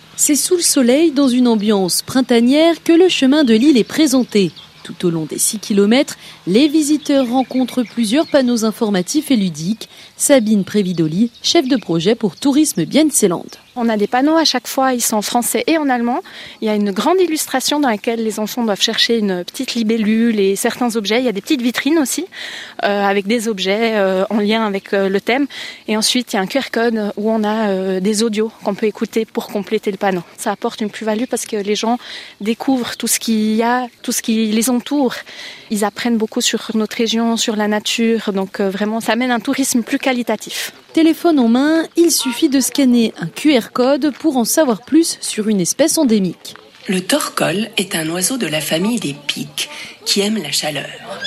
C'est sous le soleil, dans une ambiance printanière, que le chemin de l'île est présenté. Tout au long des 6 km, les visiteurs rencontrent plusieurs panneaux informatifs et ludiques. Sabine Prévidoli, chef de projet pour Tourisme Bienseland. On a des panneaux à chaque fois, ils sont en français et en allemand. Il y a une grande illustration dans laquelle les enfants doivent chercher une petite libellule et certains objets. Il y a des petites vitrines aussi avec des objets en lien avec le thème. Et ensuite, il y a un QR code où on a des audios qu'on peut écouter pour compléter le panneau. Ça apporte une plus-value parce que les gens découvrent tout ce qu'il y a, tout ce qui les entoure. Ils apprennent beaucoup sur notre région, sur la nature. Donc vraiment, ça amène un tourisme plus qualitatif. Téléphone en main, il suffit de scanner un QR code pour en savoir plus sur une espèce endémique. Le torcol est un oiseau de la famille des pics qui aime la chaleur.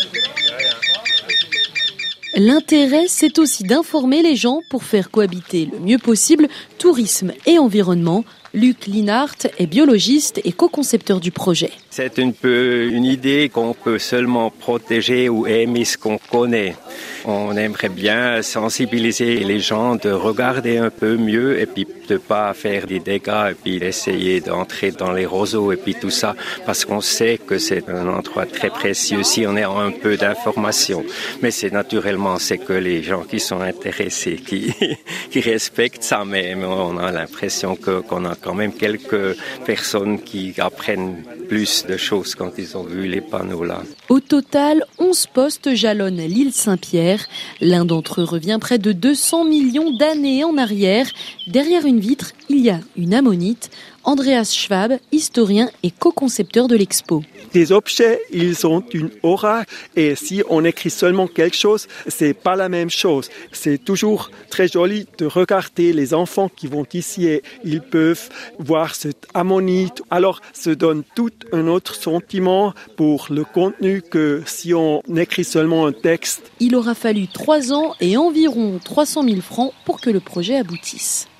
L'intérêt, c'est aussi d'informer les gens pour faire cohabiter le mieux possible tourisme et environnement. Luc Linhart est biologiste et co-concepteur du projet. C'est un peu une idée qu'on peut seulement protéger ou aimer ce qu'on connaît. On aimerait bien sensibiliser les gens de regarder un peu mieux et puis de pas faire des dégâts et puis essayer d'entrer dans les roseaux et puis tout ça parce qu'on sait que c'est un endroit très précieux si on a un peu d'informations. Mais c'est naturellement que les gens qui sont intéressés, qui respectent ça, mais on a l'impression qu'on a quand même quelques personnes qui apprennent plus de choses quand ils ont vu les panneaux là. Au total, 11 postes jalonnent l'île Saint-Pierre. L'un d'entre eux revient près de 200 millions d'années en arrière. Derrière une vitre, il y a une ammonite. Andreas Schwab, historien et co-concepteur de l'expo. Les objets, ils ont une aura et si on écrit seulement quelque chose, c'est pas la même chose. C'est toujours très joli de regarder les enfants qui vont ici et ils peuvent voir cette ammonite. Alors, ça donne tout un autre sentiment pour le contenu que si on écrit seulement un texte. Il aura fallu 3 ans et environ 300 000 francs pour que le projet aboutisse.